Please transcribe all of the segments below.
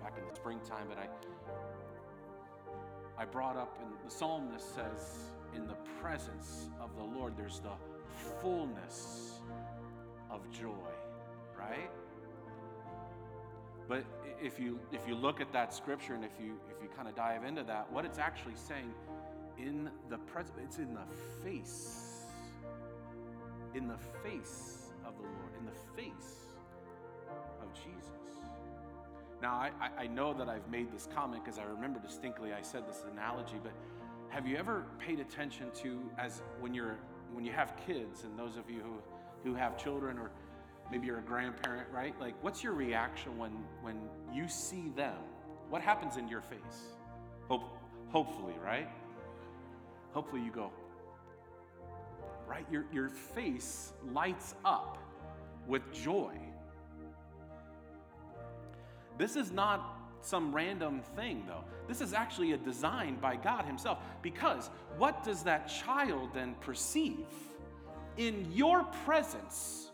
back in the springtime, but I brought up, and the psalmist says, in the presence of the Lord, there's the fullness of joy, right? But if you look at that scripture, and if you kind of dive into that, what it's actually saying, in the presence, it's in the face of the Lord, in the face of Jesus. Now, I know that I've made this comment because I remember distinctly I said this analogy, but have you ever paid attention to, as when you have kids, and those of you who have children, or maybe you're a grandparent, right? Like, what's your reaction when you see them? What happens in your face? Hopefully, right? Hopefully you go, right? Your face lights up with joy. This is not some random thing, though. This is actually a design by God himself, because what does that child then perceive? In your presence,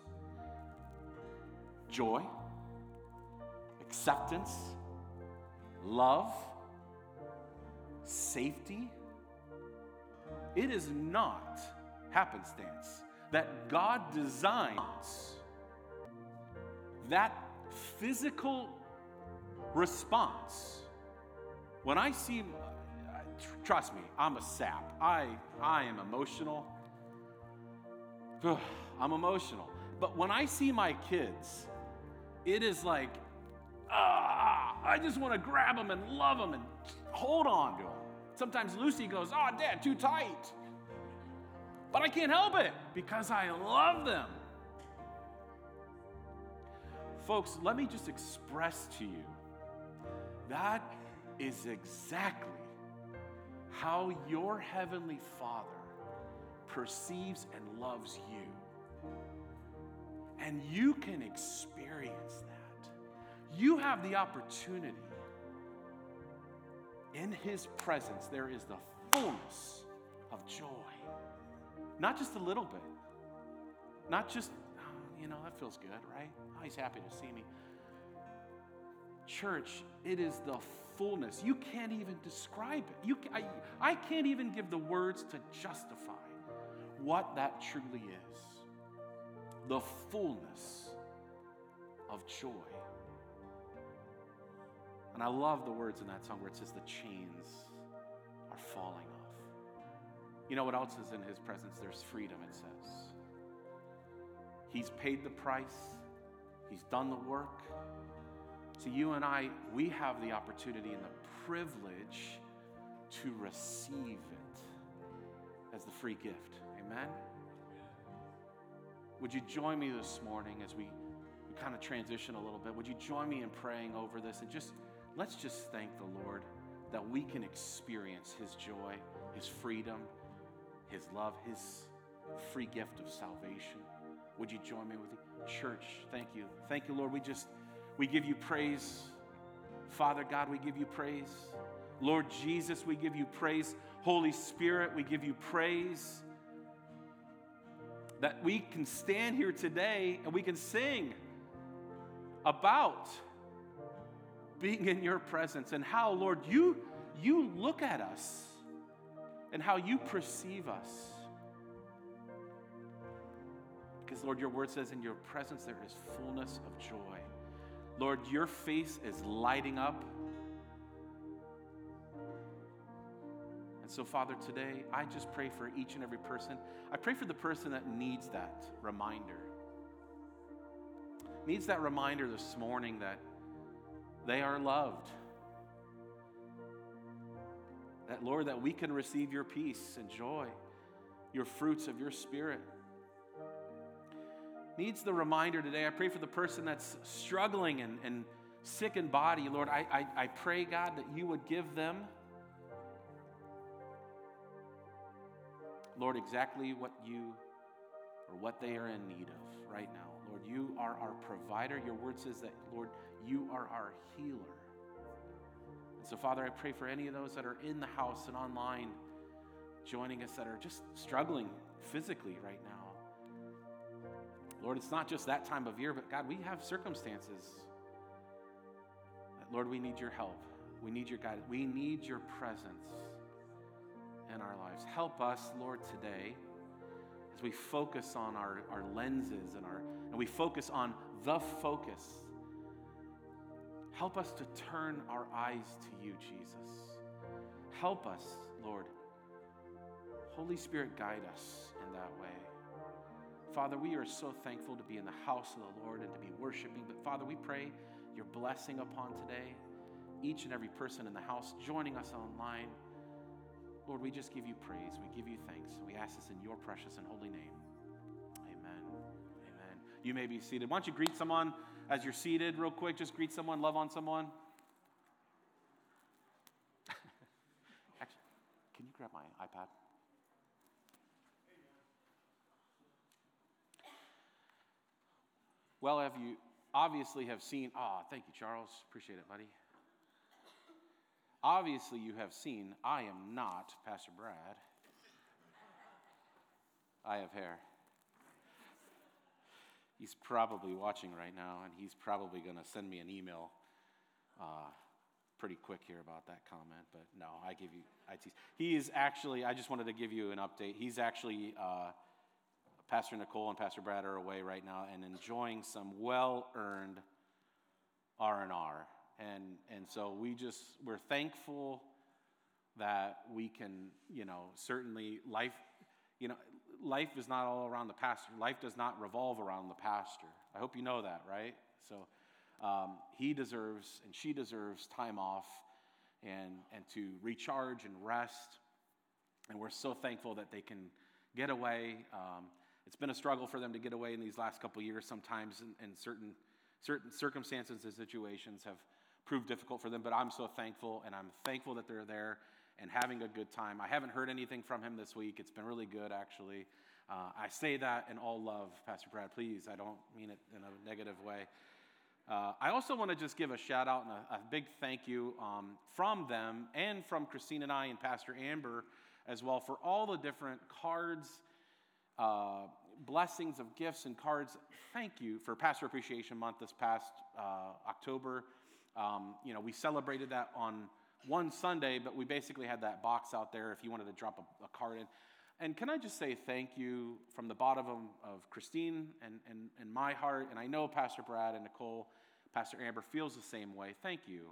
joy, acceptance, love, safety. It is not happenstance that God designs that physical response. When I see, trust me, I'm a sap. I am emotional. I'm emotional. But when I see my kids, it is like, I just want to grab them and love them and hold on to them. Sometimes Lucy goes, Dad, too tight. But I can't help it because I love them. Folks, let me just express to you, that is exactly how your Heavenly Father perceives and loves you. And you can experience that. You have the opportunity. In his presence, there is the fullness of joy. Not just a little bit. Not just, that feels good, right? He's happy to see me. Church, it is the fullness. You can't even describe it. I can't even give the words to justify what that truly is. The fullness of joy. And I love the words in that song where it says the chains are falling off. You know what else is in his presence? There's freedom, it says. He's paid the price. He's done the work. So you and I, we have the opportunity and the privilege to receive it as the free gift. Amen? Would you join me this morning as we kind of transition a little bit? Would you join me in praying over this? And let's just thank the Lord that we can experience his joy, his freedom, his love, his free gift of salvation. Would you join me with me? Church, thank you. Thank you, Lord. We give you praise. Father God, we give you praise. Lord Jesus, we give you praise. Holy Spirit, we give you praise. That we can stand here today and we can sing about being in your presence and how, Lord, you look at us and how you perceive us. Because, Lord, your word says in your presence there is fullness of joy. Lord, your face is lighting up. And so, Father, today, I just pray for each and every person. I pray for the person that needs that reminder. Needs that reminder this morning that they are loved. That, Lord, that we can receive your peace and joy, your fruits of your Spirit. Needs the reminder today. I pray for the person that's struggling and sick in body. Lord, I pray, God, that you would give them, Lord, exactly what they are in need of right now. Lord, you are our provider. Your word says that, Lord, you are our healer. And so, Father, I pray for any of those that are in the house and online joining us that are just struggling physically right now. Lord, it's not just that time of year, but God, we have circumstances that, Lord, we need your help. We need your guidance. We need your presence in our lives. Help us, Lord, today as we focus on our lenses and we focus on the focus. Help us to turn our eyes to you, Jesus. Help us, Lord. Holy Spirit, guide us in that way. Father, we are so thankful to be in the house of the Lord and to be worshiping. But Father, we pray your blessing upon today, each and every person in the house joining us online. Lord, we just give you praise. We give you thanks. We ask this in your precious and holy name. Amen. Amen. You may be seated. Why don't you greet someone as you're seated real quick? Just greet someone, love on someone. Actually, can you grab my iPad? Well, have you obviously have seen, thank you, Charles. Appreciate it, buddy. Obviously, you have seen, I am not Pastor Brad. I have hair. He's probably watching right now, and he's probably going to send me an email pretty quick here about that comment. But no, I tease. He is actually, I just wanted to give you an update. He's actually, Pastor Nicole and Pastor Brad are away right now and enjoying some well-earned R&R. And so we're thankful that we can, certainly life is not all around the pastor. Life does not revolve around the pastor. I hope you know that, right? So he deserves and she deserves time off and to recharge and rest. And we're so thankful that they can get away. It's been a struggle for them to get away in these last couple of years sometimes, and certain circumstances and situations have proved difficult for them, but I'm so thankful, and I'm thankful that they're there and having a good time. I haven't heard anything from him this week. It's been really good, actually. I say that in all love, Pastor Brad, please. I don't mean it in a negative way. I also want to just give a shout out and a big thank you from them and from Christine and I and Pastor Amber as well for all the different cards, blessings of gifts and cards. Thank you for Pastor Appreciation Month this past October. We celebrated that on one Sunday, but we basically had that box out there if you wanted to drop a card in. And can I just say thank you from the bottom of Christine and my heart, and I know Pastor Brad and Nicole, Pastor Amber feels the same way. Thank you.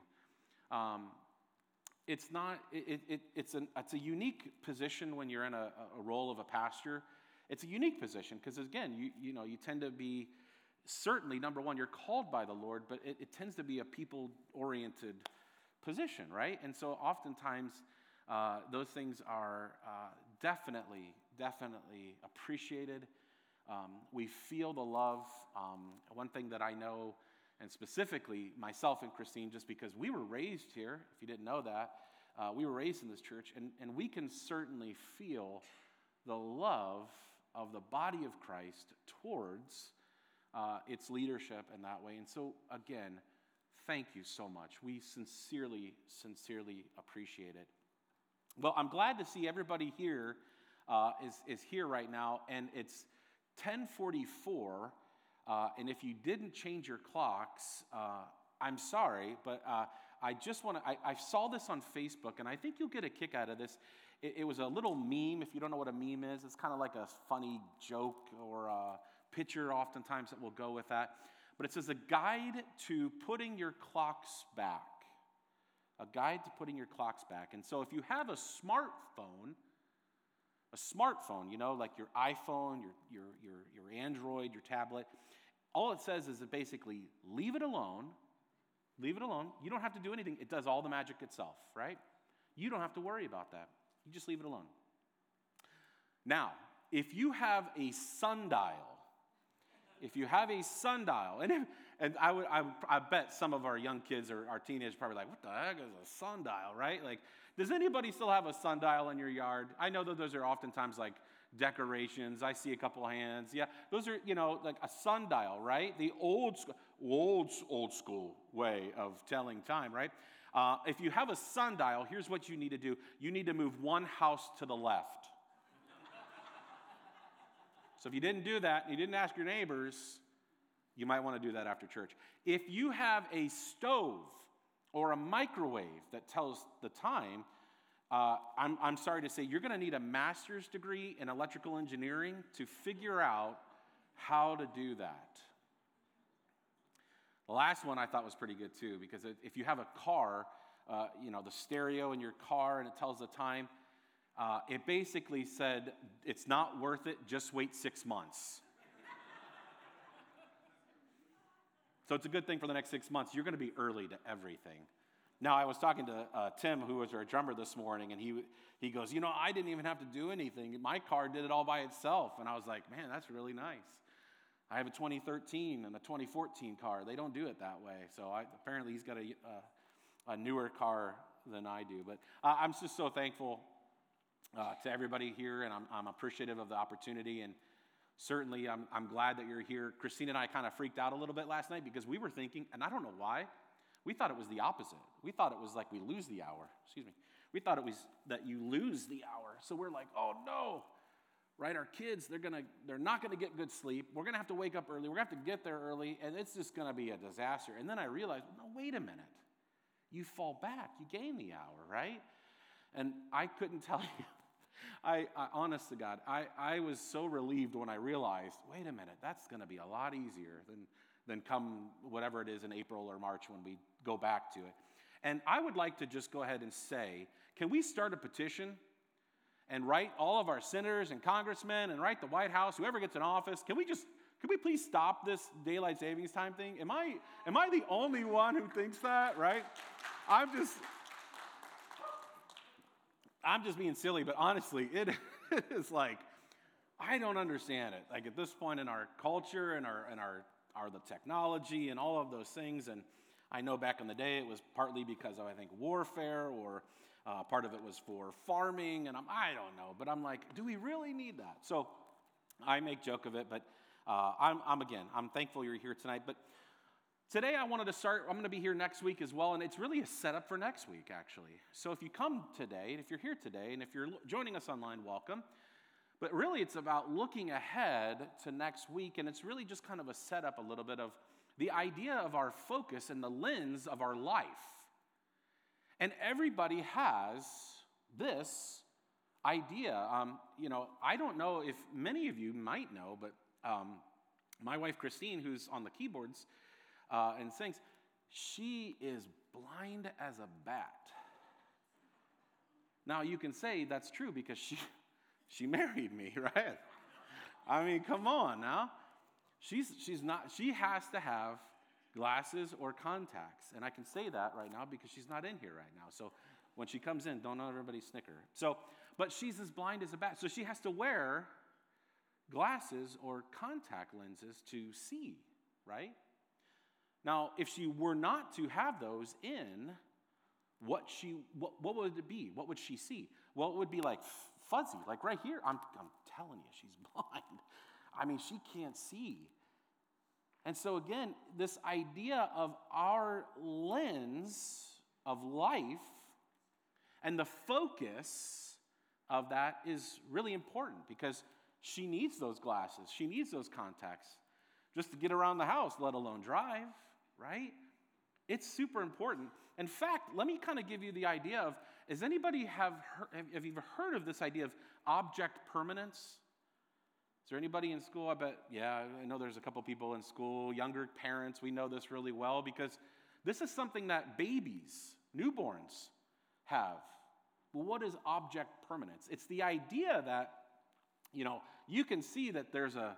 It's a unique position when you're in a role of a pastor. It's a unique position because, again, you tend to be, certainly, number one, you're called by the Lord, but it tends to be a people-oriented position, right? And so oftentimes those things are definitely appreciated. We feel the love. One thing that I know, and specifically myself and Christine, just because we were raised here, if you didn't know that, we were raised in this church, and we can certainly feel the love of the body of Christ towards its leadership in that way. And so, again, thank you so much. We sincerely appreciate it. Well, I'm glad to see everybody here is here right now, and it's 10:44. And if you didn't change your clocks, I'm sorry, but I just want to. I saw this on Facebook, and I think you'll get a kick out of this. It was a little meme. If you don't know what a meme is, it's kind of like a funny joke or a picture oftentimes that will go with that. But it says a guide to putting your clocks back. A guide to putting your clocks back. And so if you have a smartphone, like your iPhone, your Android, your tablet, all it says is that basically leave it alone. Leave it alone. You don't have to do anything. It does all the magic itself, right? You don't have to worry about that. You just leave it alone. Now, if you have a sundial, and I bet some of our young kids or our teenagers are probably like, what the heck is a sundial, right? Like, does anybody still have a sundial in your yard? I know that those are oftentimes like decorations. I see a couple of hands. Yeah, those are, like a sundial, right? The old school way of telling time, right? If you have a sundial, here's what you need to do. You need to move one house to the left. So if you didn't do that, and you didn't ask your neighbors, you might want to do that after church. If you have a stove, or a microwave that tells the time, I'm sorry to say, you're going to need a master's degree in electrical engineering to figure out how to do that. The last one I thought was pretty good too, because if you have a car, the stereo in your car and it tells the time, it basically said, it's not worth it, just wait 6 months. So it's a good thing for the next 6 months. You're going to be early to everything. Now, I was talking to Tim, who was our drummer this morning, and he goes, I didn't even have to do anything. My car did it all by itself. And I was like, man, that's really nice. I have a 2013 and a 2014 car. They don't do it that way. So apparently he's got a newer car than I do. But I'm just so thankful to everybody here, and I'm appreciative of the opportunity. And certainly I'm glad that you're here. Christine and I kind of freaked out a little bit last night because we were thinking, and I don't know why, we thought it was the opposite. We thought it was like we lose the hour. Excuse me. We thought it was that you lose the hour. So we're like, oh no, right? Our kids, they're not gonna get good sleep. We're gonna have to wake up early. We're gonna have to get there early, and it's just gonna be a disaster. And then I realized, no, wait a minute. You fall back. You gain the hour, right? And I couldn't tell you. I honest to God, I was so relieved when I realized, wait a minute, that's gonna be a lot easier than come whatever it is in April or March when we go back to it. And I would like to just go ahead and say, can we start a petition and write all of our senators and congressmen and write the White House, whoever gets in office, can we please stop this daylight savings time thing? Am I the only one who thinks that, right? I'm just being silly, but honestly, it is like, I don't understand it. Like at this point in our culture and our the technology and all of those things, and I know back in the day it was partly because of, I think, warfare, or part of it was for farming, and I don't know, but I'm like, do we really need that? So I make joke of it, but I'm thankful you're here tonight. But today I'm going to be here next week as well, and it's really a setup for next week, actually. So if you come today, and if you're here today, and if you're joining us online, welcome. But really, it's about looking ahead to next week, and it's really just kind of a setup a little bit of the idea of our focus and the lens of our life. And everybody has this idea. I don't know if many of you might know, but my wife, Christine, who's on the keyboards and sings, she is blind as a bat. Now, you can say that's true because she married me, right? I mean, come on now. She has to have glasses or contacts. And I can say that right now because she's not in here right now. So when she comes in, don't everybody snicker. But she's as blind as a bat. So she has to wear glasses or contact lenses to see, right? Now, if she were not to have those in, what would it be? What would she see? Well, it would be like fuzzy, like right here. I'm telling you, she's blind. I mean, she can't see. And so again, this idea of our lens of life and the focus of that is really important because she needs those glasses. She needs those contacts just to get around the house, let alone drive, right? It's super important. In fact, let me kind of give you the idea of, have you ever heard of this idea of object permanence? Is there anybody in school? I bet, yeah, I know there's a couple people in school, younger parents, we know this really well because this is something that babies, newborns, have. Well, what is object permanence? It's the idea that, you can see that there's a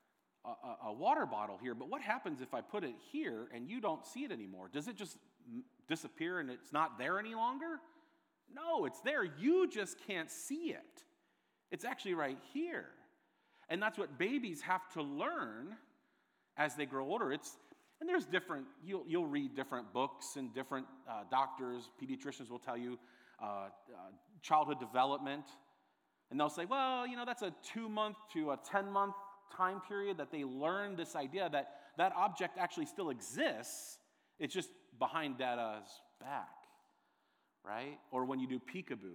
water bottle here, but what happens if I put it here and you don't see it anymore? Does it just disappear and it's not there any longer? No, it's there. You just can't see it. It's actually right here. And that's what babies have to learn as they grow older. And there's different, you'll read different books and different doctors, pediatricians will tell you childhood development. And they'll say, well, that's a 2-month to a 10-month time period that they learn this idea that object actually still exists. It's just behind Dada's back, right? Or when you do peekaboo,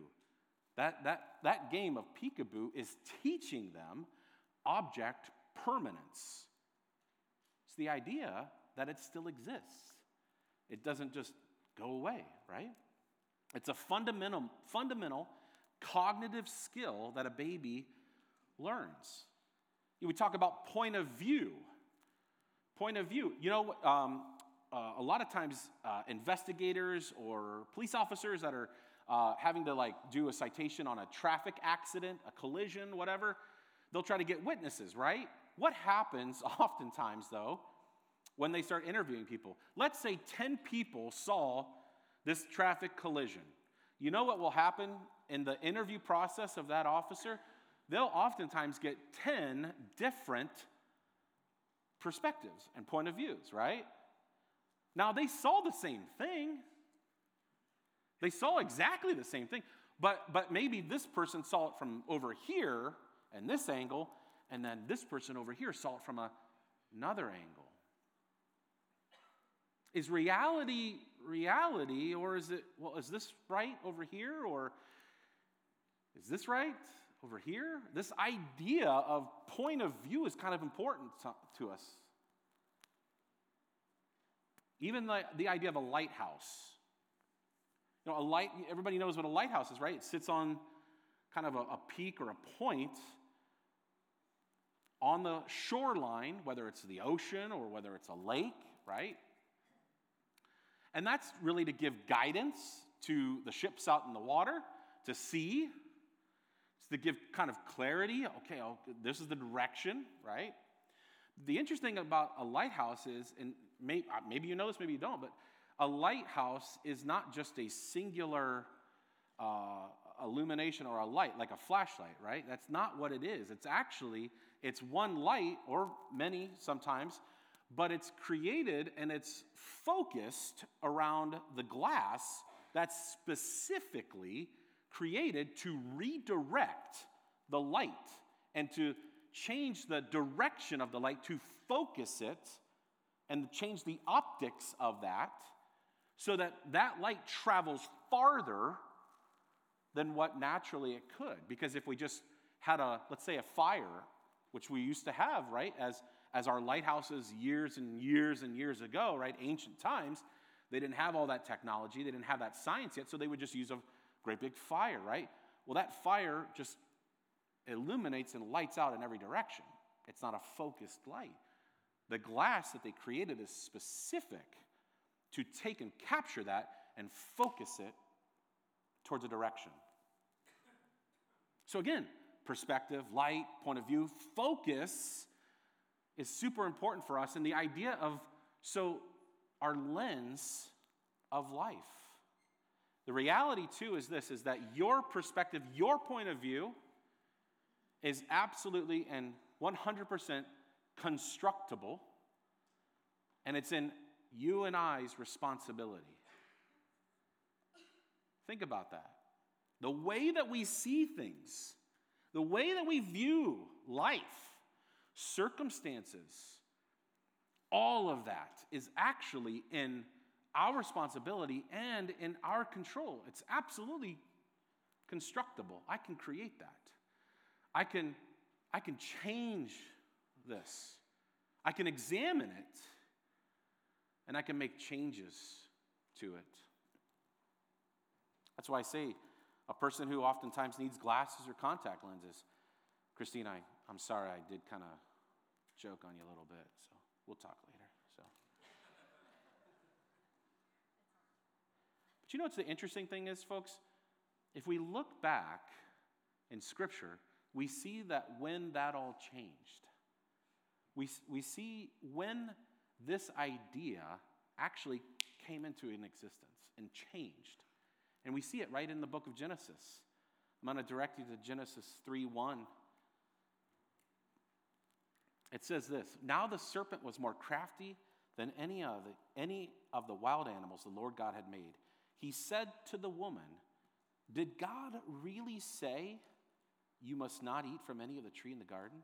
that game of peekaboo is teaching them object permanence. It's the idea that it still exists. It doesn't just go away, right? It's a fundamental cognitive skill that a baby learns. We talk about point of view. Point of view. You know, a lot of times investigators or police officers that are having to do a citation on a traffic accident, a collision, whatever, they'll try to get witnesses, right? What happens oftentimes, though, when they start interviewing people? Let's say 10 people saw this traffic collision. You know what will happen in the interview process of that officer? They'll oftentimes get 10 different perspectives and point of views, right? Now, they saw the same thing. They saw exactly the same thing, but maybe this person saw it from over here and this angle, and then this person over here saw it from another angle. Is reality, or is it, well, is this right over here, or is this right over here? This idea of point of view is kind of important to us. Even the idea of a lighthouse. You know, everybody knows what a lighthouse is, right? It sits on kind of a peak or a point on the shoreline, whether it's the ocean or whether it's a lake, right? And that's really to give guidance to the ships out in the water, to sea. It's to give kind of clarity. Okay, this is the direction, right? The interesting thing about a lighthouse is, and maybe you know this, maybe you don't, but a lighthouse is not just a singular illumination or a light, like a flashlight, right? That's not what it is. It's one light, or many sometimes, but it's created and it's focused around the glass that's specifically created to redirect the light and to change the direction of the light, to focus it and change the optics of that so that that light travels farther than what naturally it could. Because if we just had let's say a fire, which we used to have, right, as our lighthouses years and years and years ago, right, ancient times, they didn't have all that technology, they didn't have that science yet, so they would just use a great big fire, right? Well, that fire just illuminates and lights out in every direction. It's not a focused light. The glass that they created is specific to take and capture that and focus it towards a direction. So again, perspective, light, point of view, focus is super important for us. And the idea of, our lens of life. The reality too is this, is that your perspective, your point of view is absolutely and 100% constructible, and it's in you and I's responsibility. Think about that. The way that we see things, the way that we view life, circumstances, all of that is actually in our responsibility and in our control. It's absolutely constructible. I can create that. I can change this. I can examine it, and I can make changes to it. That's why I say a person who oftentimes needs glasses or contact lenses, Christine, I'm sorry I did kind of joke on you a little bit, so we'll talk later. But you know what's the interesting thing is, folks? If we look back in Scripture, we see that when that all changed, we see when this idea actually came into an existence and changed. And we see it right in the book of Genesis. I'm going to direct you to Genesis 3:1. It says this: "Now the serpent was more crafty than any of the wild animals the Lord God had made. He said to the woman, 'Did God really say you must not eat from any of the tree in the garden?'"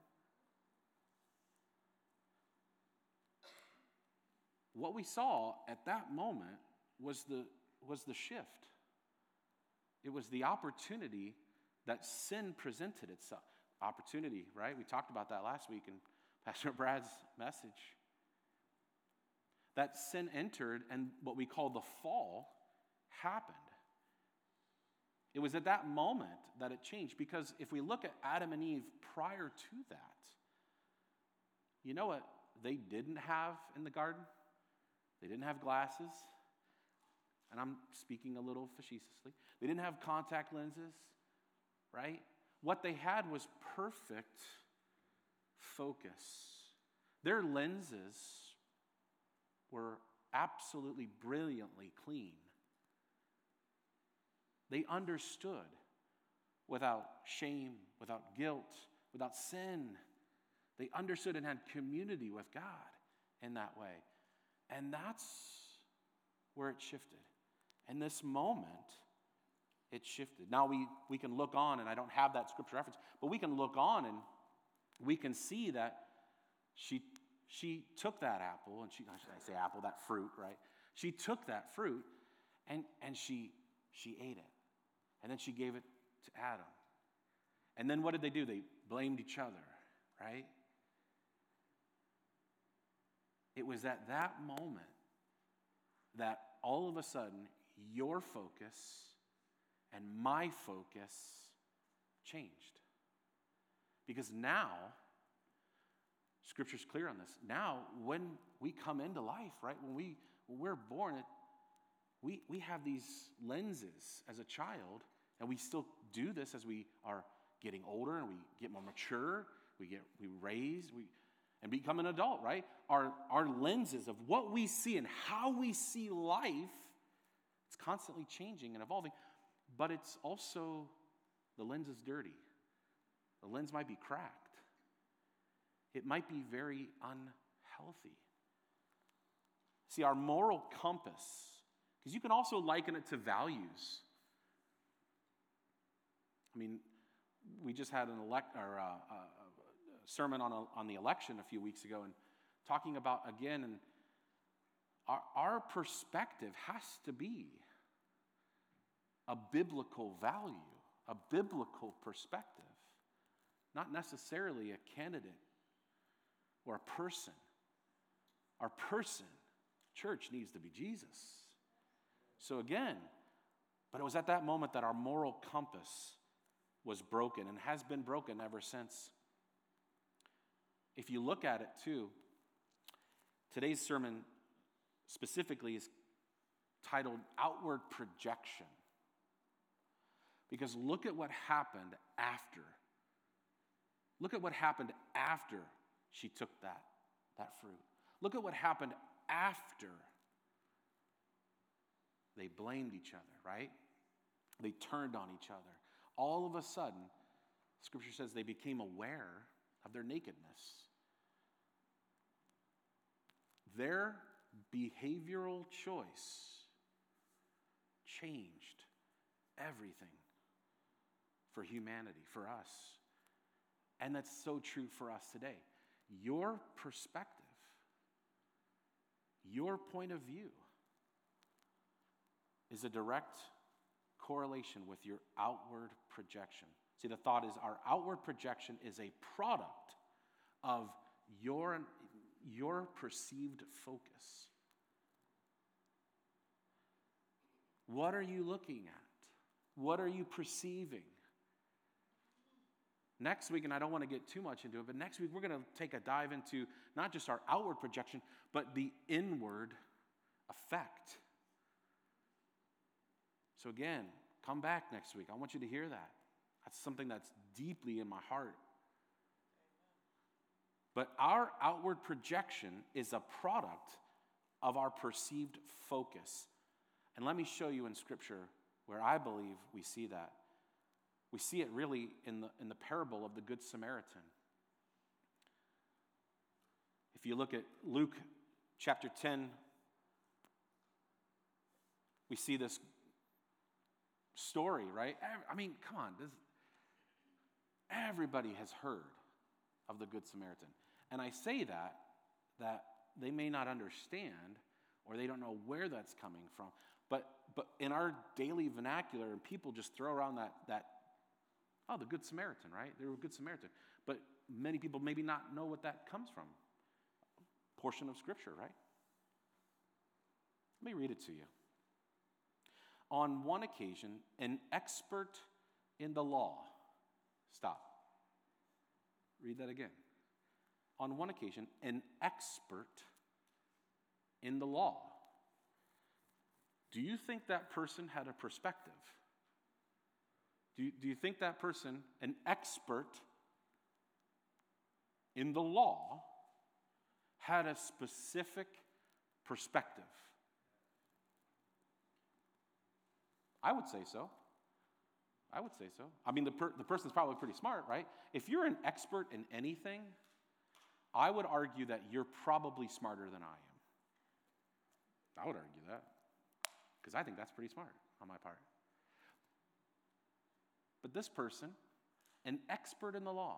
What we saw at that moment was the shift. It was the opportunity that sin presented itself. Opportunity, right? We talked about that last week in Pastor Brad's message. That sin entered, and what we call the fall happened. It was at that moment that it changed, because if we look at Adam and Eve prior to that, you know what they didn't have in the garden? They didn't have glasses, and I'm speaking a little facetiously. They didn't have contact lenses, right? What they had was perfect focus. Their lenses were absolutely brilliantly clean. They understood without shame, without guilt, without sin. They understood and had community with God in that way. And that's where it shifted. In this moment, it shifted. Now we can look on, and I don't have that scripture reference, but we can look on and we can see that she took that apple, and I say apple, that fruit, right? She took that fruit and she ate it. And then she gave it to Adam. And then what did they do? They blamed each other, right? It was at that moment that all of a sudden your focus and my focus changed. Because now, Scripture's clear on this. Now, when we come into life, right, when we're born, we have these lenses as a child, and we still do this as we are getting older and we get more mature, we raise, and become an adult, right? Our lenses of what we see and how we see life, it's constantly changing and evolving, but it's also, the lens is dirty. The lens might be cracked. It might be very unhealthy. See, our moral compass, because you can also liken it to values. I mean, we just had a sermon on the election a few weeks ago, and talking about, again, and our perspective has to be a biblical value, a biblical perspective, not necessarily a candidate or a person. Our person, church, needs to be Jesus. So again, but it was at that moment that our moral compass was broken and has been broken ever since. If you look at it too, today's sermon specifically is titled Outward Projection. Because look at what happened after. Look at what happened after she took that fruit. Look at what happened after they blamed each other, right? They turned on each other. All of a sudden, Scripture says they became aware of their nakedness. Their behavioral choice changed everything for humanity, for us. And that's so true for us today. Your perspective, your point of view is a direct correlation with your outward projection. See, the thought is our outward projection is a product of your perceived focus. What are you looking at? What are you perceiving? Next week, and I don't want to get too much into it, but next week we're going to take a dive into not just our outward projection, but the inward effect. So again, come back next week. I want you to hear that. That's something that's deeply in my heart. But our outward projection is a product of our perceived focus. And let me show you in Scripture where I believe we see that. We see it really in the parable of the Good Samaritan. If you look at Luke chapter 10, we see this story, right? I mean, come on. Everybody has heard of the Good Samaritan. And I say that they may not understand or they don't know where that's coming from. But in our daily vernacular, and people just throw around that the Good Samaritan, right? They were a Good Samaritan. But many people maybe not know what that comes from. Portion of Scripture, right? Let me read it to you. On one occasion, an expert in the law. Stop. Read that again. On one occasion, an expert in the law. Do you think that person had a perspective? Do you think that person, an expert in the law, had a specific perspective? I would say so. I would say so. I mean, the person's probably pretty smart, right? If you're an expert in anything, I would argue that you're probably smarter than I am. I would argue that, because I think that's pretty smart on my part. But this person, an expert in the law,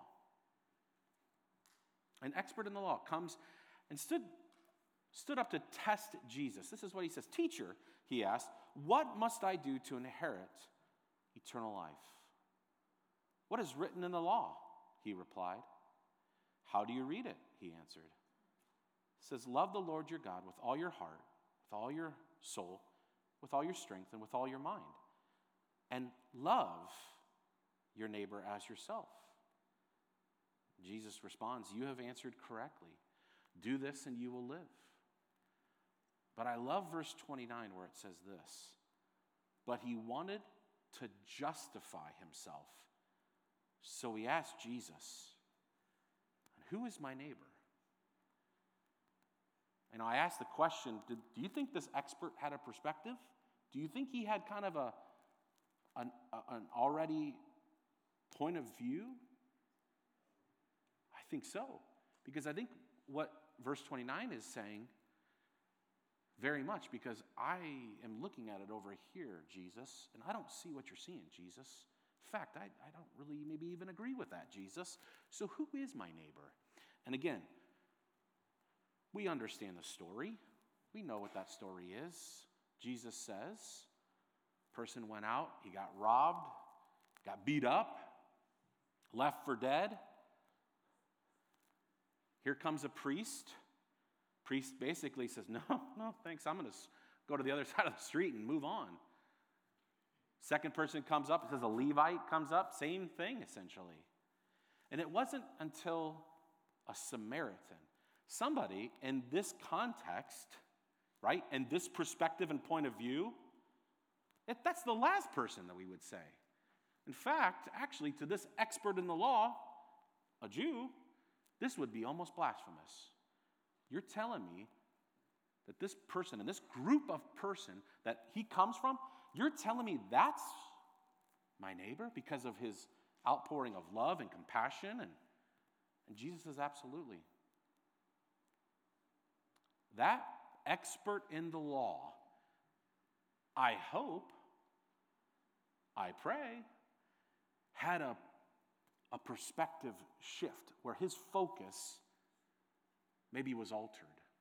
comes and stood up to test Jesus. This is what he says. Teacher, he asked, what must I do to inherit eternal life? What is written in the law? He replied. How do you read it? He answered. It says, love the Lord your God with all your heart, with all your soul, with all your strength, and with all your mind. And love your neighbor as yourself. Jesus responds, you have answered correctly. Do this and you will live. But I love verse 29 where it says this. But he wanted to justify himself. So he asked Jesus, who is my neighbor? And I asked the question, do you think this expert had a perspective? Do you think he had kind of an already point of view? I think so. Because I think what verse 29 is saying very much, because I am looking at it over here, Jesus, and I don't see what you're seeing, Jesus. In fact, I don't really maybe even agree with that, Jesus. So who is my neighbor? And again, we understand the story. We know what that story is. Jesus says, person went out, he got robbed, got beat up, left for dead. Here comes a priest. Priest basically says, no, thanks. I'm going to go to the other side of the street and move on. Second person comes up. It says a Levite comes up. Same thing, essentially. And it wasn't until a Samaritan, somebody in this context, right, and this perspective and point of view, that's the last person that we would say. In fact, actually, to this expert in the law, a Jew, this would be almost blasphemous. You're telling me that this person and this group of person that he comes from, you're telling me that's my neighbor because of his outpouring of love and compassion? And Jesus says, absolutely. That expert in the law, I hope, I pray, had a perspective shift where his focus maybe was altered.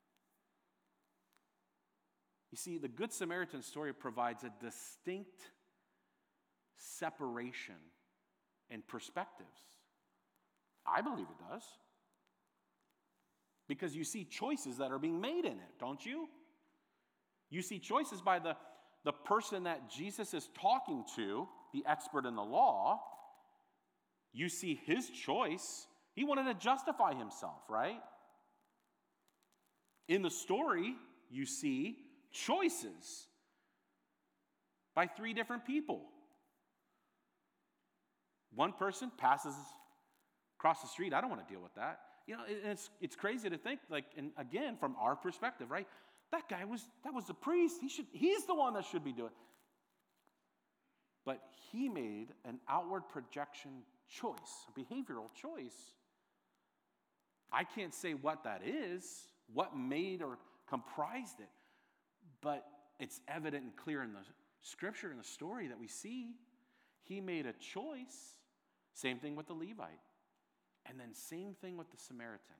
You see, the Good Samaritan story provides a distinct separation in perspectives. I believe it does. Because you see choices that are being made in it, don't you? You see choices by the person that Jesus is talking to, the expert in the law. You see his choice. He wanted to justify himself, right? In the story, you see choices by three different people. One person passes across the street. I don't want to deal with that. You know, it's crazy to think, like, and again, from our perspective, right? That was the priest. He's the one that should be doing it. But he made an outward projection choice, a behavioral choice. I can't say what that is, what made or comprised it, but it's evident and clear in the scripture, in the story that we see. He made a choice. Same thing with the Levite. And then same thing with the Samaritan.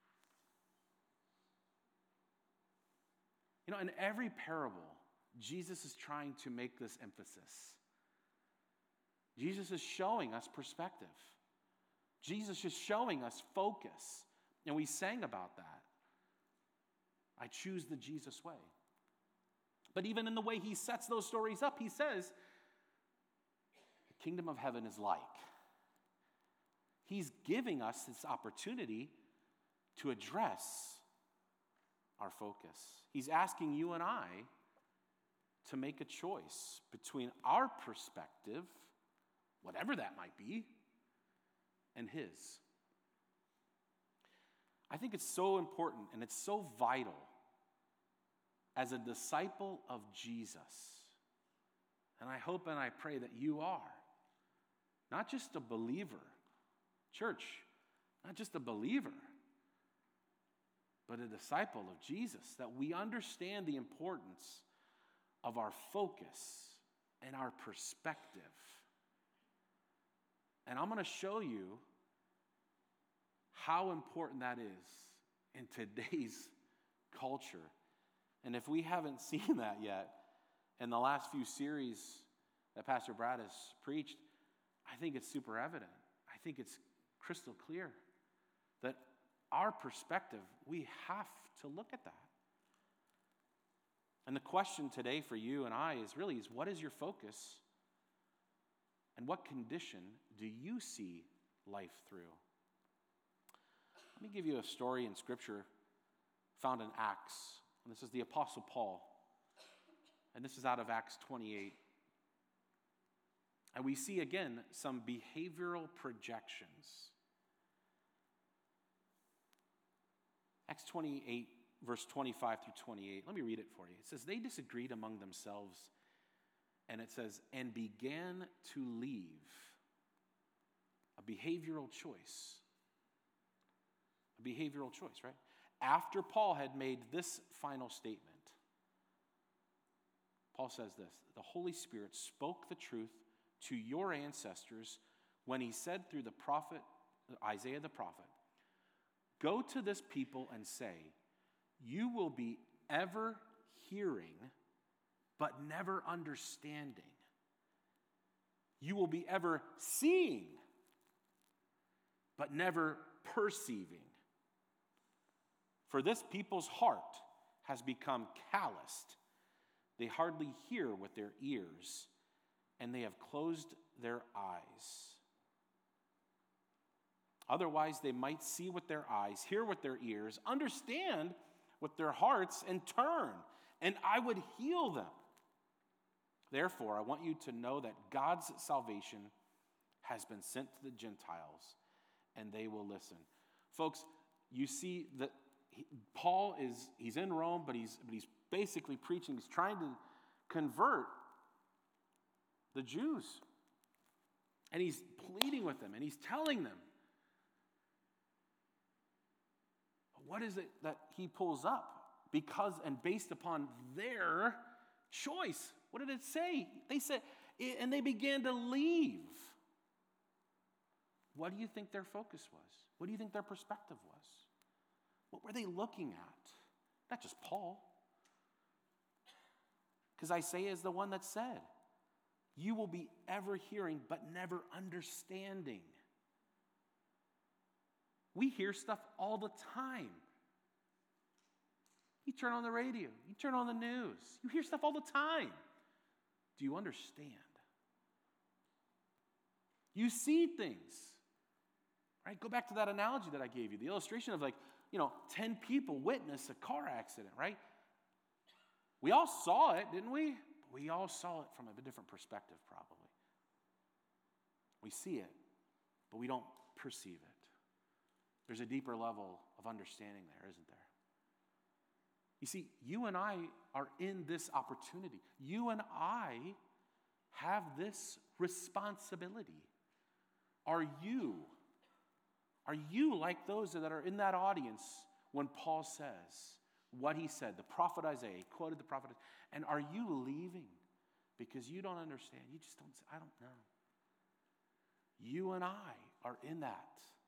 You know, in every parable, Jesus is trying to make this emphasis. Jesus is showing us perspective. Jesus is showing us focus. And we sang about that. I choose the Jesus way. But even in the way he sets those stories up, he says, the kingdom of heaven is like. He's giving us this opportunity to address our focus. He's asking you and I to make a choice between our perspective, whatever that might be, and his. I think it's so important and it's so vital as a disciple of Jesus. And I hope and I pray that you are. Not just a believer. Church, not just a believer, but a disciple of Jesus. That we understand the importance of our focus and our perspective. And I'm going to show you how important that is in today's culture. And if we haven't seen that yet in the last few series that Pastor Brad has preached, I think it's super evident. I think it's crystal clear that our perspective, we have to look at that. And the question today for you and I is what is your focus? And what condition do you see life through? Let me give you a story in Scripture found in Acts. And this is the Apostle Paul. And this is out of Acts 28. And we see again some behavioral projections. Acts 28, verse 25 through 28. Let me read it for you. It says, they disagreed among themselves. And it says, and began to leave. A behavioral choice. A behavioral choice, right? After Paul had made this final statement, Paul says this, the Holy Spirit spoke the truth to your ancestors when he said through the prophet, Isaiah the prophet, go to this people and say, you will be ever hearing, but never understanding. You will be ever seeing, but never perceiving. For this people's heart has become calloused. They hardly hear with their ears, and they have closed their eyes. Otherwise, they might see with their eyes, hear with their ears, understand with their hearts, and turn, and I would heal them. Therefore, I want you to know that God's salvation has been sent to the Gentiles, and they will listen. Folks, you see that Paul he's in Rome, but he's basically preaching. He's trying to convert the Jews. And he's pleading with them, and he's telling them. What is it that he pulls up? Because and based upon their choice. What did it say? They said, and they began to leave. What do you think their focus was? What do you think their perspective was? What were they looking at? Not just Paul. Because Isaiah is the one that said, you will be ever hearing but never understanding. We hear stuff all the time. You turn on the radio, you turn on the news, you hear stuff all the time. Do you understand? You see things, right? Go back to that analogy that I gave you, the illustration of 10 people witness a car accident, right? We all saw it, didn't we? We all saw it from a different perspective, probably. We see it, but we don't perceive it. There's a deeper level of understanding there, isn't there? You see, you and I are in this opportunity. You and I have this responsibility. Are you like those that are in that audience when Paul says what he said? The prophet Isaiah, he quoted the prophet. And are you leaving because you don't understand? You just don't, I don't know. You and I are in that.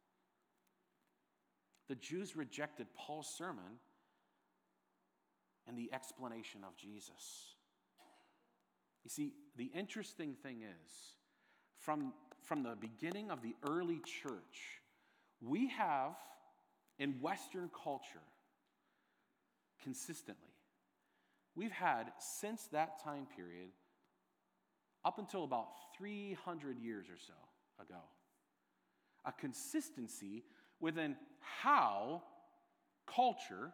The Jews rejected Paul's sermon and the explanation of Jesus. You see, the interesting thing is, from the beginning of the early church, we have, in Western culture, consistently, we've had, since that time period, up until about 300 years or so ago, a consistency within how culture,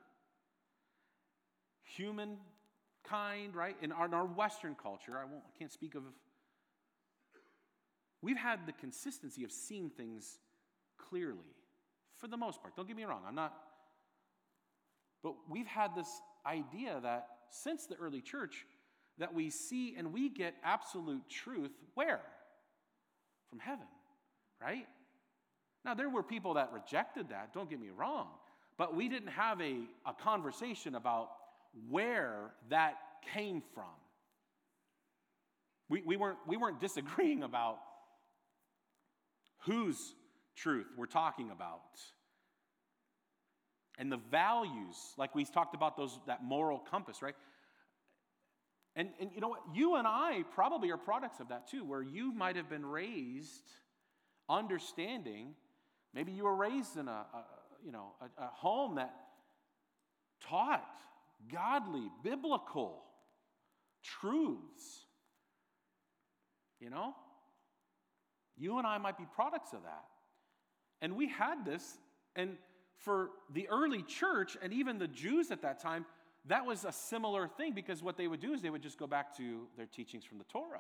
humankind, right, in our Western culture, I can't speak of, we've had the consistency of seeing things clearly, for the most part. Don't get me wrong, but we've had this idea that since the early church, that we see and we get absolute truth where? From heaven, right? Now, there were people that rejected that, don't get me wrong, but we didn't have a conversation about where that came from. We weren't disagreeing about whose truth we're talking about. And the values, like we talked about that moral compass, right? And you know what? You and I probably are products of that too, where you might have been raised understanding. Maybe you were raised in a home that taught godly, biblical truths. You know? You and I might be products of that. And we had this, and for the early church and even the Jews at that time, that was a similar thing, because what they would do is they would just go back to their teachings from the Torah.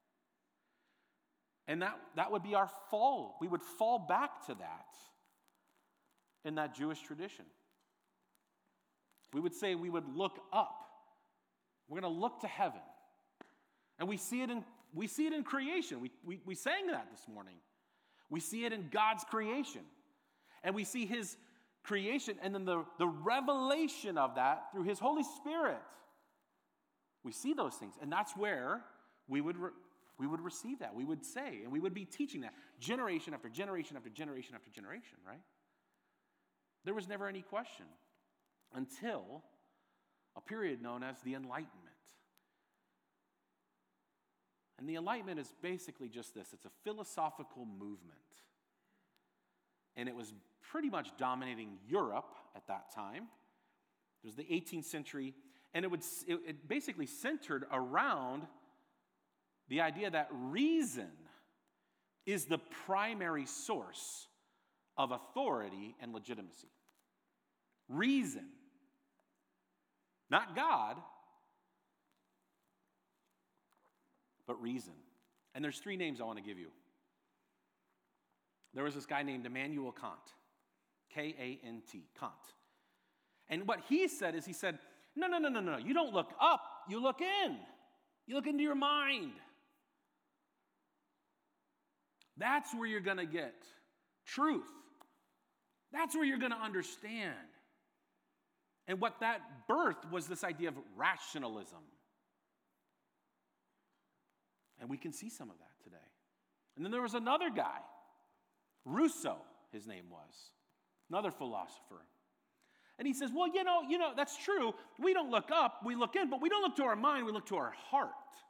And that would be our fall. We would fall back to that in that Jewish tradition. We would say we would look up. We're going to look to heaven. And we see it in creation. We sang that this morning. We see it in God's creation. And we see his creation and then the revelation of that through his Holy Spirit. We see those things. And that's where we would receive that. We would say, and we would be teaching that generation after generation after generation after generation, right? There was never any question until a period known as the Enlightenment. And the Enlightenment is basically just this. It's a philosophical movement. And it was pretty much dominating Europe at that time. It was the 18th century, and it basically centered around the idea that reason is the primary source of authority and legitimacy. Reason. Not God, but reason. And there's three names I want to give you. There was this guy named Immanuel Kant. K-A-N-T, Kant. And what he said is, no. You don't look up, you look in. You look into your mind. That's where you're going to get truth. That's where you're going to understand. And what that birthed was this idea of rationalism. And we can see some of that today. And then there was another guy, Rousseau, his name was, another philosopher. And he says, well, you know, that's true. We don't look up, we look in, but we don't look to our mind, we look to our heart.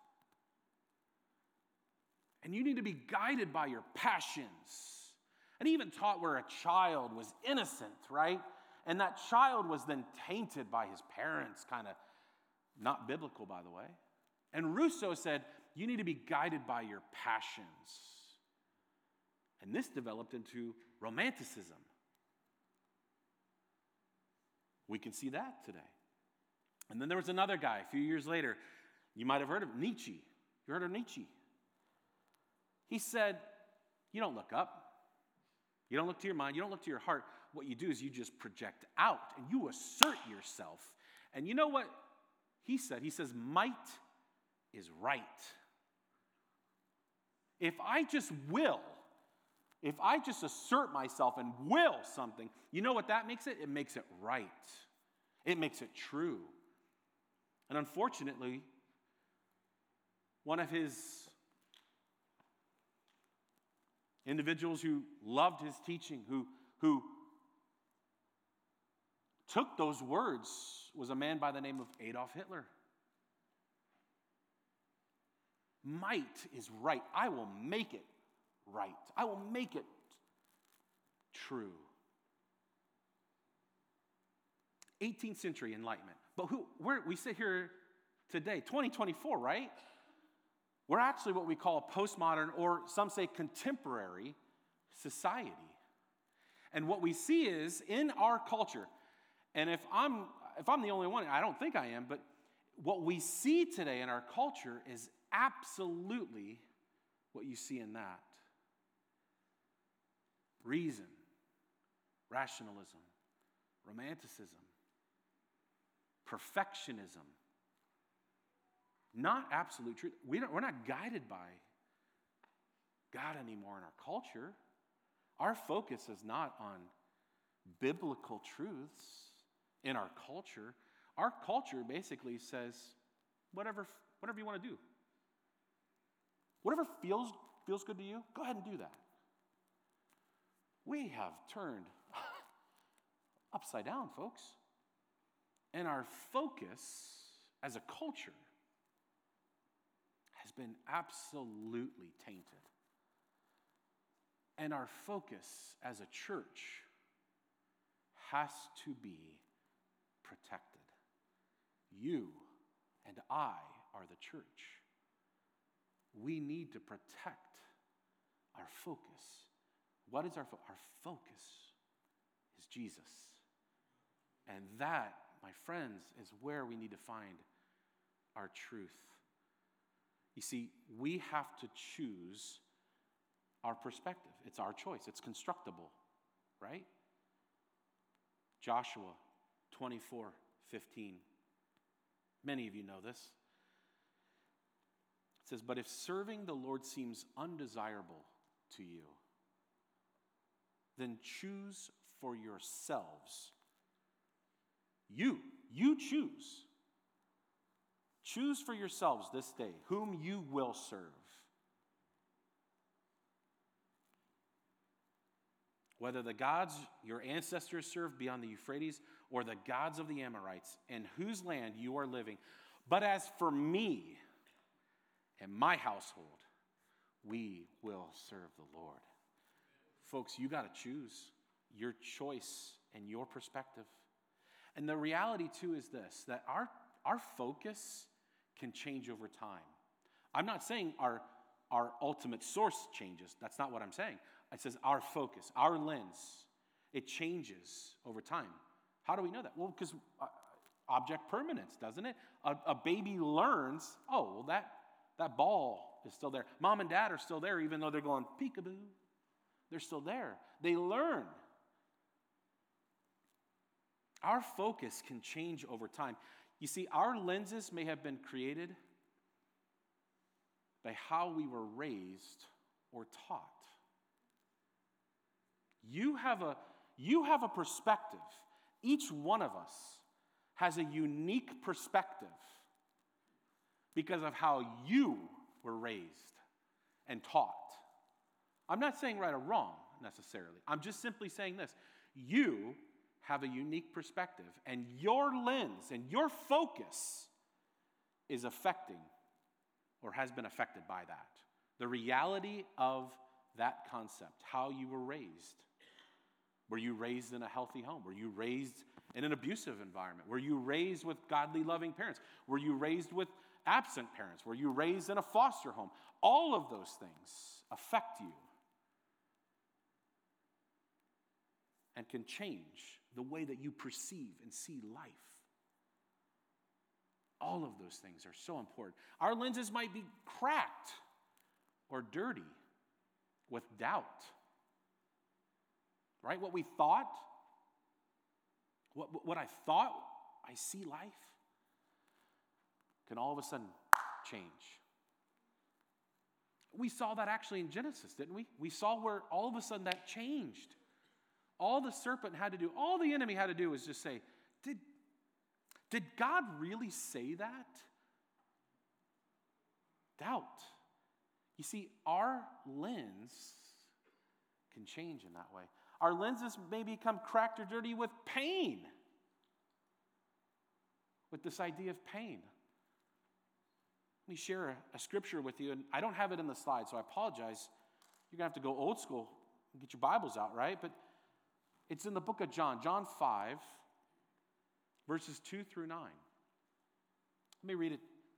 And you need to be guided by your passions. And he even taught where a child was innocent, right? And that child was then tainted by his parents, kind of not biblical, by the way. And Rousseau said, you need to be guided by your passions. And this developed into Romanticism. We can see that today. And then there was another guy a few years later. You might have heard of Nietzsche. You heard of Nietzsche? He said, you don't look up. You don't look to your mind. You don't look to your heart. What you do is you just project out and you assert yourself. And you know what he said? He says, might is right. If I just assert myself and will something, you know what that makes it? It makes it right. It makes it true. And unfortunately, one of his individuals who loved his teaching, who took those words, was a man by the name of Adolf Hitler. Might is right. I will make it right. I will make it true. 18th century Enlightenment. But we sit here today, 2024, right? We're actually what we call a postmodern, or some say contemporary society. And what we see is in our culture, and if I'm the only one, I don't think I am, but what we see today in our culture is absolutely what you see in that. Reason, rationalism, romanticism, perfectionism. Not absolute truth. We're not guided by God anymore in our culture. Our focus is not on biblical truths in our culture. Our culture basically says, whatever you want to do. Whatever feels good to you, go ahead and do that. We have turned upside down, folks. And our focus as a culture has been absolutely tainted. And our focus as a church has to be protected. You and I are the church. We need to protect our focus. What is our focus? Our focus is Jesus. And that, my friends, is where we need to find our truth. You see, we have to choose our perspective. It's our choice. It's constructible, right? Joshua 24:15. Many of you know this. It says, "But if serving the Lord seems undesirable to you, then choose for yourselves." You choose. Choose for yourselves this day whom you will serve. Whether the gods your ancestors served beyond the Euphrates or the gods of the Amorites in whose land you are living. But as for me and my household, we will serve the Lord. Folks, you got to choose your choice and your perspective. And the reality, too, is this, that our focus can change over time. I'm not saying our ultimate source changes. That's not what I'm saying. It says our focus, our lens, it changes over time. How do we know that? Well, because object permanence, doesn't it? A baby learns, oh, well, that ball is still there. Mom and dad are still there, even though they're going peekaboo. They're still there. They learn. Our focus can change over time. You see, our lenses may have been created by how we were raised or taught. You have a perspective. Each one of us has a unique perspective because of how you were raised and taught. I'm not saying right or wrong necessarily. I'm just simply saying this. You have a unique perspective, and your lens and your focus is affecting or has been affected by that. The reality of that concept, how you were raised. Were you raised in a healthy home? Were you raised in an abusive environment? Were you raised with godly, loving parents? Were you raised with absent parents? Were you raised in a foster home? All of those things affect you and can change the way that you perceive and see life. All of those things are so important. Our lenses might be cracked or dirty with doubt. Right? What we thought, what I thought I see life, can all of a sudden change. We saw that actually in Genesis, didn't we? We saw where all of a sudden that changed. All the serpent had to do, all the enemy had to do was just say, did God really say that? Doubt. You see, our lens can change in that way. Our lenses may become cracked or dirty with pain. With this idea of pain. Let me share a scripture with you, and I don't have it in the slide, so I apologize. You're going to have to go old school and get your Bibles out, right? But it's in the book of John, John 5, verses 2 through 9. Let me read it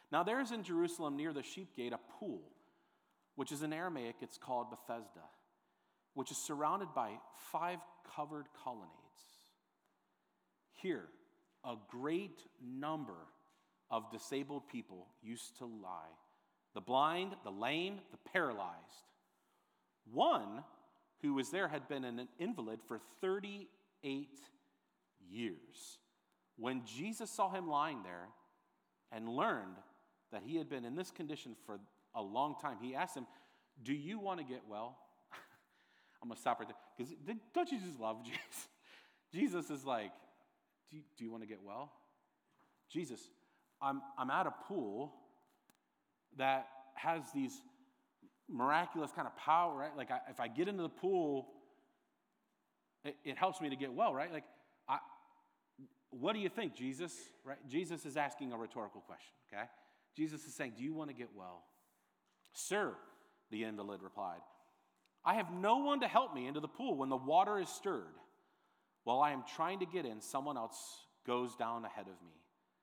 Now there's in Jerusalem near the sheep gate a pool, which is in Aramaic, it's called Bethesda, which is surrounded by 5 covered colonnades. Here, a great number of disabled people used to lie. The blind, the lame, the paralyzed. One who was there had been an invalid for 38 years. When Jesus saw him lying there and learned that he had been in this condition for a long time, he asked him, "Do you want to get well?" I'm going to stop right there. Because don't you just love Jesus? Jesus is like, do you want to get well? Jesus, I'm at a pool that has these miraculous kind of power, right? Like if I get into the pool, it helps me to get well, right? Like, what do you think, Jesus? Right? Jesus is asking a rhetorical question, okay? Jesus is saying, do you want to get well? Sir, the invalid replied, I have no one to help me into the pool when the water is stirred. While I am trying to get in, someone else goes down ahead of me.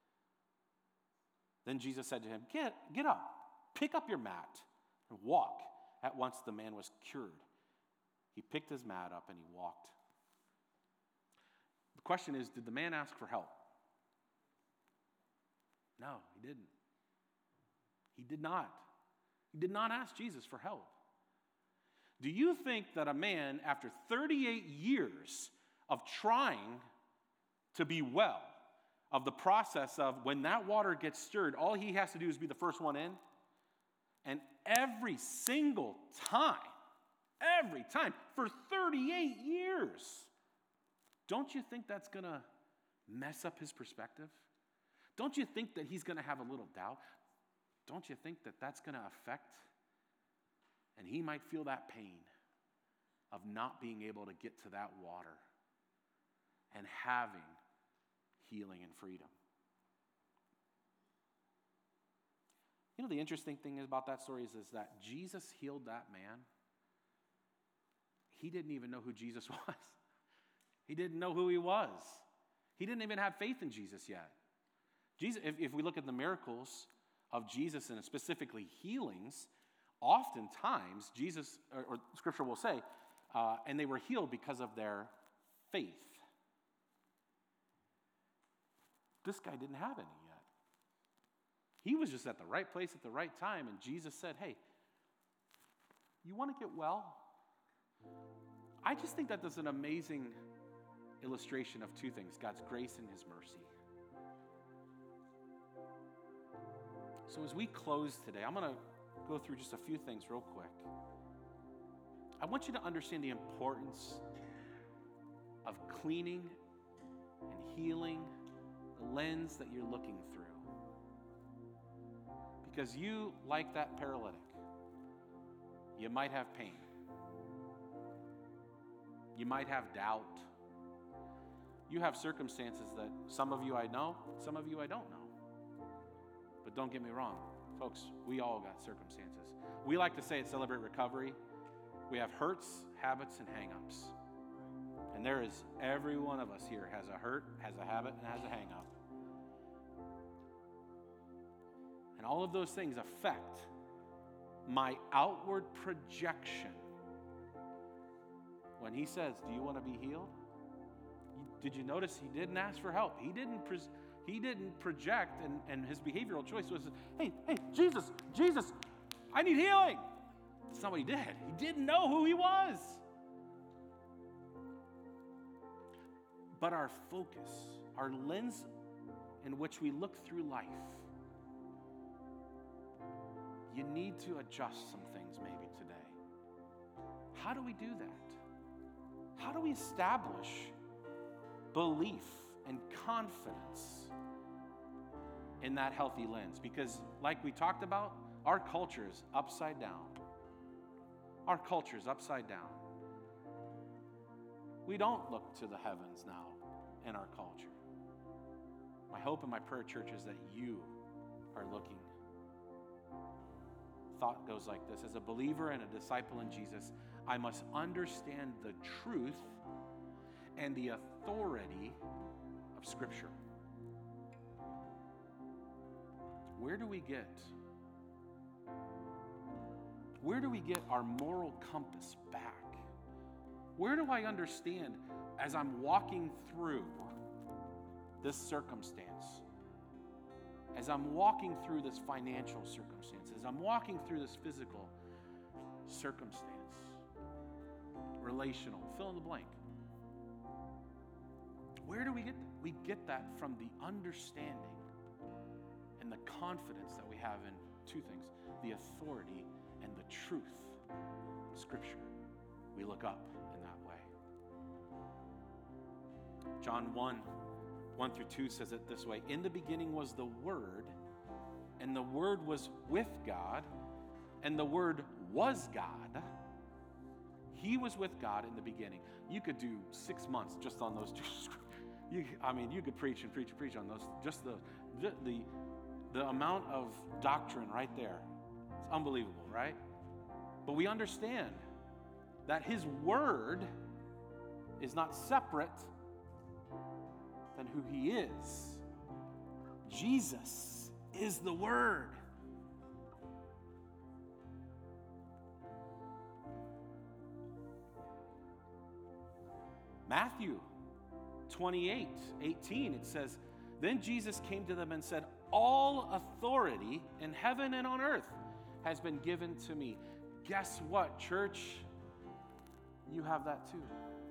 Then Jesus said to him, get up, pick up your mat, and walk. At once the man was cured. He picked his mat up and he walked. The question is, did the man ask for help? No, he didn't. He did not. He did not ask Jesus for help. Do you think that a man, after 38 years of trying to be well, of the process of when that water gets stirred, all he has to do is be the first one in? And every single time, for 38 years, don't you think that's going to mess up his perspective? Don't you think that he's going to have a little doubt? Don't you think that that's going to affect? And he might feel that pain of not being able to get to that water and having healing and freedom. You know, the interesting thing about that story is that Jesus healed that man. He didn't even know who Jesus was. He didn't know who he was. He didn't even have faith in Jesus yet. Jesus, if we look at the miracles of Jesus and specifically healings, oftentimes Jesus, or Scripture will say, and they were healed because of their faith. This guy didn't have any yet. He was just at the right place at the right time, and Jesus said, hey, you want to get well? I just think that that's an amazing illustration of two things, God's grace and his mercy. So as we close today, I'm going to go through just a few things real quick. I want you to understand the importance of cleaning and healing the lens that you're looking through. Because you, like that paralytic, you might have pain. You might have doubt. You have circumstances that some of you I know, some of you I don't know. But don't get me wrong, folks, we all got circumstances. We like to say at Celebrate Recovery, we have hurts, habits, and hang-ups. And there is, every one of us here has a hurt, has a habit, and has a hang-up. And all of those things affect my outward projection. When he says, do you want to be healed? Did you notice he didn't ask for help? He didn't project, and his behavioral choice was, hey, Jesus, I need healing. That's not what he did. He didn't know who he was. But our focus, our lens in which we look through life, you need to adjust some things maybe today. How do we do that? How do we establish belief and confidence in that healthy lens? Because like we talked about, our culture is upside down. Our culture is upside down. We don't look to the heavens now in our culture. My hope and my prayer, church, is that you are looking. Thought goes like this: as a believer and a disciple in Jesus, I must understand the truth and the authority of Scripture. where do we get our moral compass back? Where do I understand as I'm walking through this circumstance, as I'm walking through this financial circumstance, as I'm walking through this physical circumstance, relational, fill in the blank. Where do we get that? We get that from the understanding and the confidence that we have in two things: the authority and the truth of Scripture. We look up in that way. John 1:1-2 says it this way: in the beginning was the Word, and the Word was with God, and the Word was God. He was with God in the beginning. You could do 6 months just on those two. You could preach and preach and preach on those. Just the amount of doctrine right there. It's unbelievable, right? But we understand that His Word is not separate than who He is. Jesus is the Word. Matthew 28:18, it says, then Jesus came to them and said, all authority in heaven and on earth has been given to me. Guess what, church? You have that too.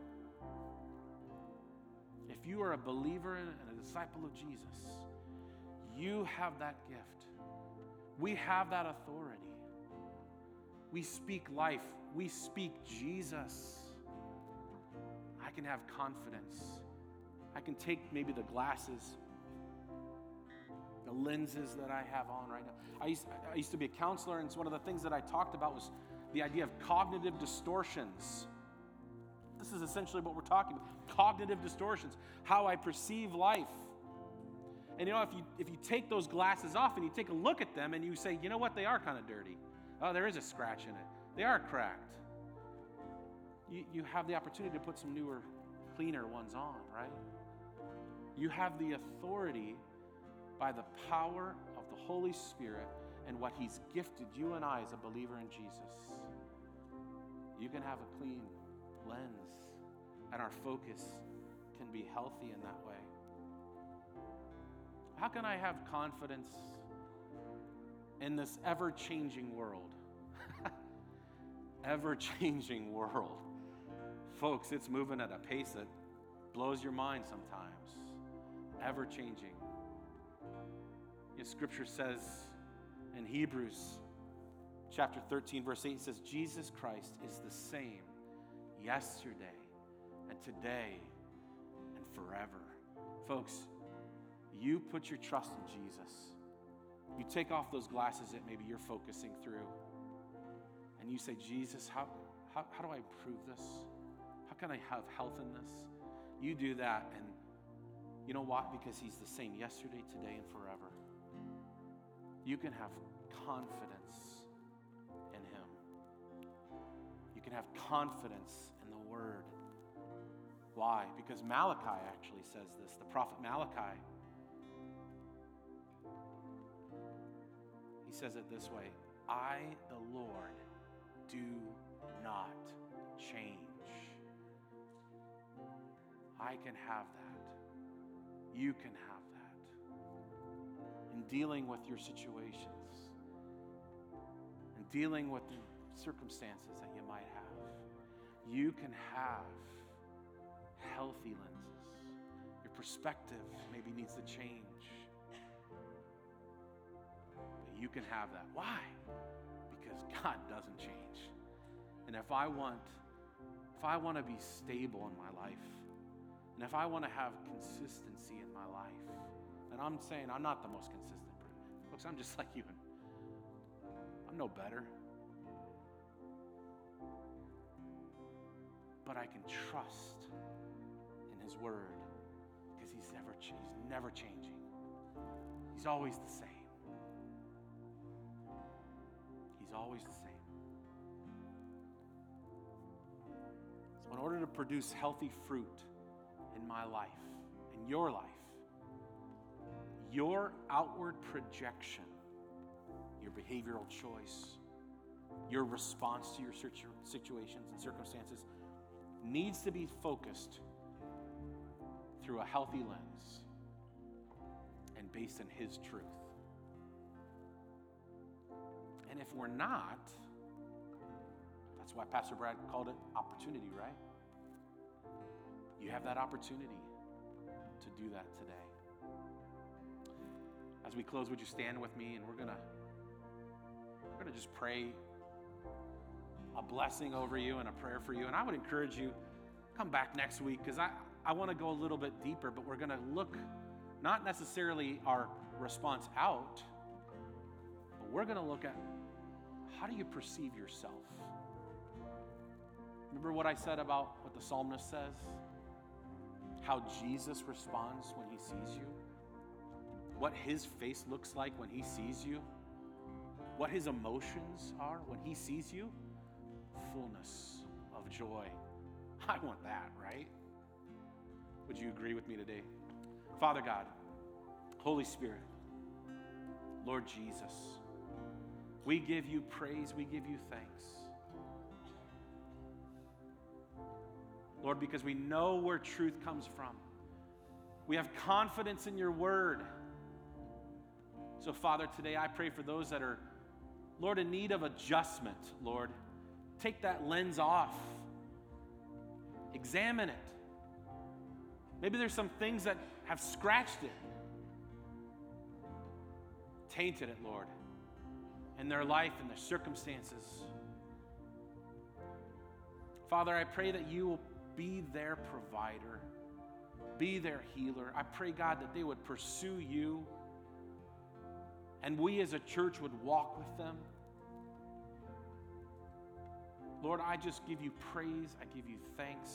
If you are a believer and a disciple of Jesus, you have that gift. We have that authority. We speak life. We speak Jesus. I can have confidence. I can take maybe the glasses, the lenses that I have on right now. I used to be a counselor, and it's one of the things that I talked about was the idea of cognitive distortions. This is essentially what we're talking about. Cognitive distortions, how I perceive life. And if you take those glasses off and you take a look at them and you say, you know what, they are kind of dirty. Oh, there is a scratch in it. They are cracked. You have the opportunity to put some newer, cleaner ones on, right? You have the authority by the power of the Holy Spirit and what He's gifted you and I as a believer in Jesus. You can have a clean lens, and our focus can be healthy in that way. How can I have confidence in this ever-changing world? Ever-changing world. Folks, it's moving at a pace that blows your mind sometimes. Ever-changing. Scripture says in Hebrews chapter 13, verse 8, it says, Jesus Christ is the same yesterday and today and forever. Folks, you put your trust in Jesus. You take off those glasses that maybe you're focusing through, and you say, Jesus, how do I improve this? How can I have health in this? You do that, and you know what? Because He's the same yesterday, today, and forever. You can have confidence in Him. You can have confidence in the Word. Why? Because Malachi actually says this. The prophet Malachi, he says it this way: I, the Lord, do not change. I can have that. You can have that. In dealing with your situations, in dealing with the circumstances that you might have, you can have healthy lenses. Your perspective maybe needs to change. But you can have that. Why? Because God doesn't change. And if I want to be stable in my life, and if I want to have consistency in my life, and I'm saying I'm not the most consistent person. Folks, I'm just like you. I'm no better. But I can trust in His Word because He's never changing. He's always the same. He's always the same. So in order to produce healthy fruit in my life, in your life, your outward projection your behavioral choice, your response to your situations and circumstances needs to be focused through a healthy lens and based in His truth. And if we're not, that's why Pastor Brad called it opportunity, right? You have that opportunity to do that today. As we close, would you stand with me, and we're gonna just pray a blessing over you and a prayer for you. And I would encourage you, come back next week, because I want to go a little bit deeper, but we're going to look not necessarily our response out, but we're going to look at how do you perceive yourself? Remember what I said about what the psalmist says? How Jesus responds when He sees you? What His face looks like when He sees you? What His emotions are when He sees you? Fullness of joy. I want that, right? Would you agree with me today? Father God, Holy Spirit, Lord Jesus, we give you praise, we give you thanks. Lord, because we know where truth comes from. We have confidence in your word. So, Father, today I pray for those that are, Lord, in need of adjustment, Lord. Take that lens off. Examine it. Maybe there's some things that have scratched it, tainted it, Lord, in their life and their circumstances. Father, I pray that you will be their provider, be their healer. I pray, God, that they would pursue you, and we as a church would walk with them. Lord, I just give you praise. I give you thanks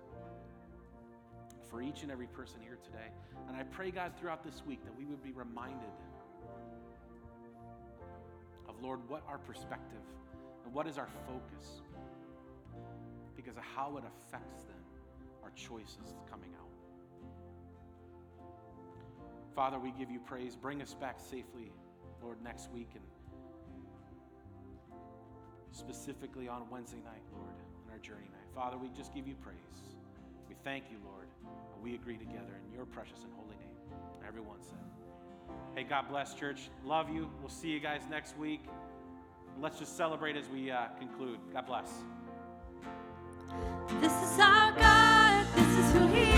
for each and every person here today. And I pray, God, throughout this week that we would be reminded of, Lord, what our perspective and what is our focus, because of how it affects them, our choices coming out. Father, we give you praise. Bring us back safely, Lord, next week, and specifically on Wednesday night, Lord, in our journey night. Father, we just give you praise. We thank you, Lord, and we agree together in your precious and holy name. Everyone said, hey, God bless, church. Love you. We'll see you guys next week. Let's just celebrate as we conclude. God bless. This is our God. This is who He is.